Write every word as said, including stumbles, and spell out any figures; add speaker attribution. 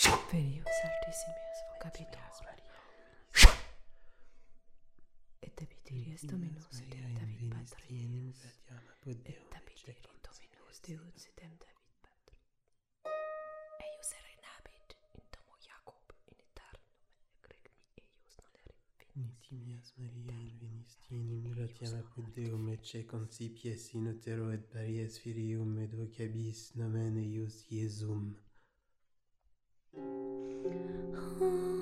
Speaker 1: Venius altissimius vocabitur, et debiteris Dominus idem David Patris, et debiteris Dominus Deus idem David Patris. Eius erenabit in domo Jacob in aeternum, et regni eius non erit
Speaker 2: Nitimias Maria in venistinum gratiam apud Deum, ecce concipies in utero et paries filium, et vocabis nomen eius Iesum.
Speaker 1: Oh.